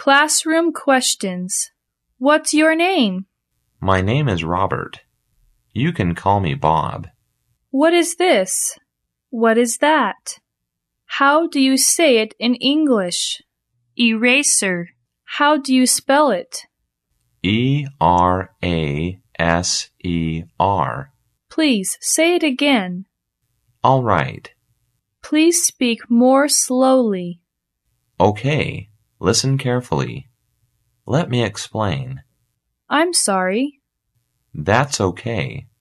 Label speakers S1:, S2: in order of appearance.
S1: Classroom questions. What's your name?
S2: My name is Robert. You can call me Bob.
S1: What is this? What is that? How do you say it in English? Eraser. How do you spell it?
S2: E-R-A-S-E-R.
S1: Please say it again.
S2: All right.
S1: Please speak more slowly.
S2: Okay, listen carefully. Let me explain.
S1: I'm sorry.
S2: That's okay.